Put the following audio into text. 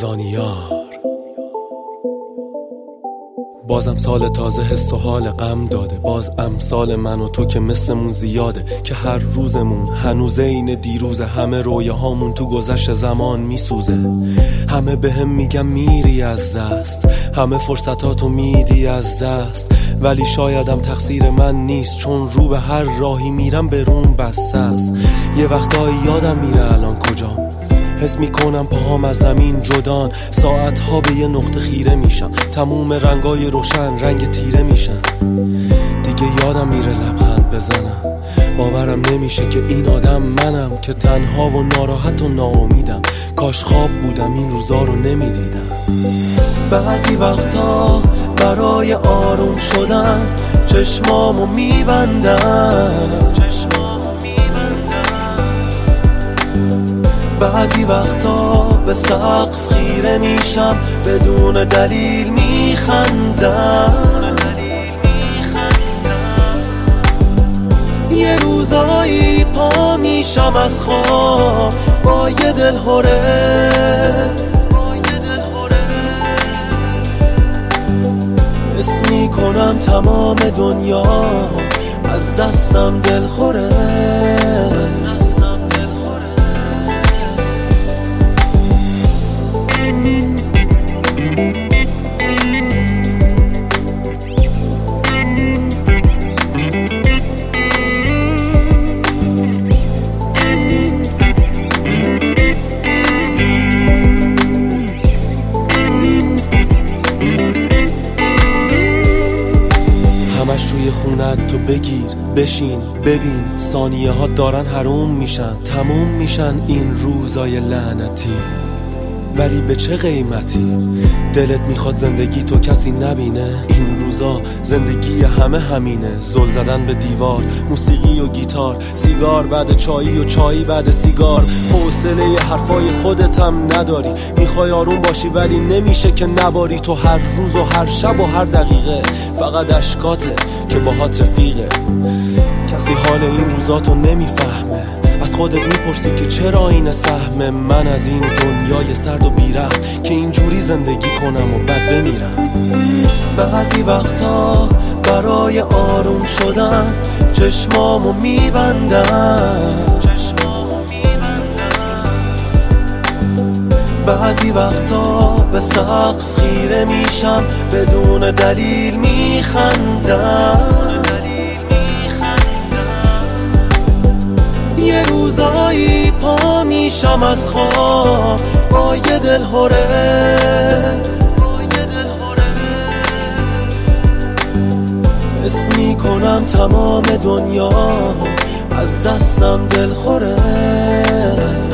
زانیار. بازم سال تازه حس و حال غم داده، باز امثال من و تو که مثلمون زیاده، که هر روزمون هنوز این دیروزه، همه رویاهامون تو گذشت زمان میسوزه. همه بهم میگن میری از دست، همه فرصتاتو میدی از دست، ولی شایدم تقصیر من نیست، چون رو به هر راهی میرم به روم بسته است. یه وقتایی یادم میره الان کجام، حس میکنم پاهام از زمین جدان، ساعتها به یه نقطه خیره میشم، تموم رنگای روشن رنگ تیره میشن. دیگه یادم میره لبخند بزنم، باورم نمیشه که این آدم منم، که تنها و ناراحت و ناامیدم. کاش خواب بودم این روزا رو نمیدیدم. بعضی وقتا برای آروم شدن چشمامو میبندم، بعضی وقتا به سقف خیره میشم، بدون دلیل میخندم. یه روزایی پا میشم از خواب با یه دلهوره، حس میکنم تمام دنیا از دستم دلخوره. همش توی خونت تو بگیر بشین ببین، ثانیه ها دارن حروم میشن، تموم میشن این روزای لعنتی. ولی به چه قیمتی؟ دلت میخواد زندگی تو کسی نبینه؟ این روزا زندگی همه همینه، زل زدن به دیوار، موسیقی و گیتار، سیگار بعد چایی و چایی بعد سیگار. حوصله حرفای خودت هم نداری، میخوای آروم باشی ولی نمیشه که نباری. تو هر روز و هر شب و هر دقیقه فقط اشکاته که باهات رفیقه. کسی حال این روزاتو نمیفهمه، از خودت میپرسی که چرا این سهم من از این دنیای سرد و بی‌رحم، که اینجوری زندگی کنم و بعد بمیرم. بعضی وقتا برای آروم شدن چشمامو میبندم، بعضی وقتا به سقف خیره میشم، بدون دلیل میخندم. یه روزایی پا میشم از خواب با یه دلهوره، حس میکنم تمام دنیا از دستم دلخوره.